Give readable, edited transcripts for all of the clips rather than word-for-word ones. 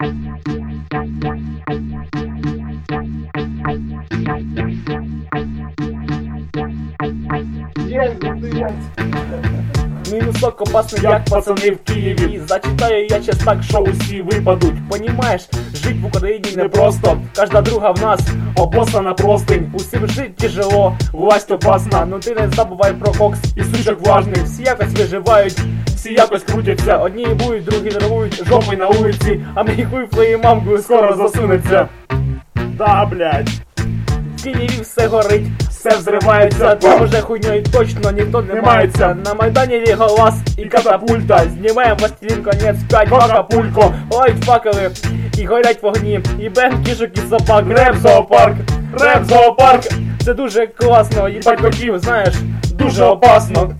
Мінусок опасний, як пацани в Києві. Зачитаю я час так, що усі випадуть. Понімаєш, жить в Україні непросто. Кожна друга в нас обоссана простинь. Усім жить тяжело, власть опасна. Ну ти не забувай про кокс і сучок важних. Всі якось виживають, всі якось крутяться. Одні їбують, другі нервують жопи на вулиці. А мій хуй твоєю мамкою скоро засунеться. Да, блядь. В Києві все горить, все взривається, там уже хуйньою точно ніхто не мається. На Майдані Леголас і катапульта. Знімаємо властелин конець 5 в Акапулько. Лають факели і горять вогні. І бем, кішок і собак. Реп зоопарк, реп зоопарк. Це дуже класно, їбать котів, знаєш, дуже опасно.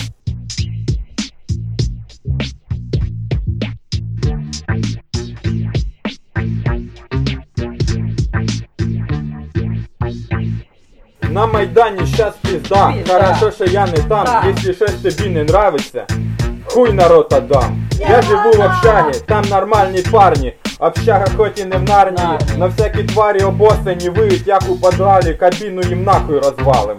На Майдані щас пізда, хорошо, що я не там, якщо щось тобі не нравиться, хуй народ отдам. Я живу в общагі, там нормальні парні, общага хоч і не в Нарнії, на всякі тварі обоссані виють, як у подвалі, кабіну їм нахуй розвалим.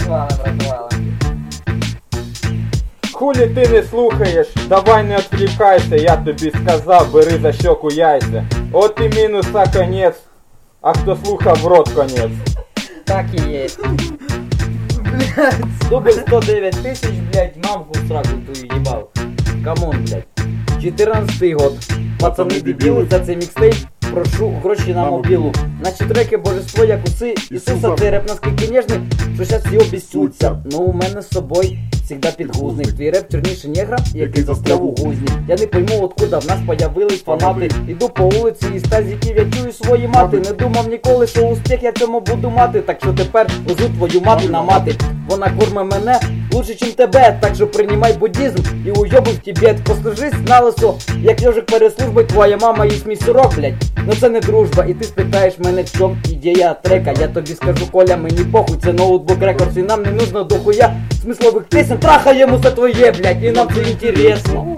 Хулі ти не слухаєш, давай не відвлікайся, я тобі сказав, бери за щоку яйця. От і мінуса конець, а хто слухав, в рот конець. Так и есть. Блядь. Дубль 109 тысяч, блядь, мамку в сраку твою ебал. Камон, блядь. 14-й год. Пацаны дебіли, за цей мікстейп прошу гроші на мобілу. Наші треки божество як уси Ісуса, цей реп наскільки ніжний, що щас всі обіцються. Ну у мене з собою всегда підгузник. Твій реп чорніше негра, який застряв у гузні. Я не пойму, откуда в нас появились фанати. Іду по вулиці і з тазиків я чую свої мати. Не думав ніколи, що успіх я цьому буду мати. Так що тепер везу твою мати на мати. Вона корме мене лучше, чим тебе. Так що приймай буддизм і уйобуй в Тибет. Послужись на лисо, як йожик перед службою. Твоя мама їсть мій сирок, блядь. Ну це не дружба, і ти спитаєш мене, в чому ідея трека. Я тобі скажу, Коля, мені похуй, це ноутбук рекордс. І нам не нужно дохуя смислових пісень. Трахаємо все твоє, блядь, і нам це інтересно.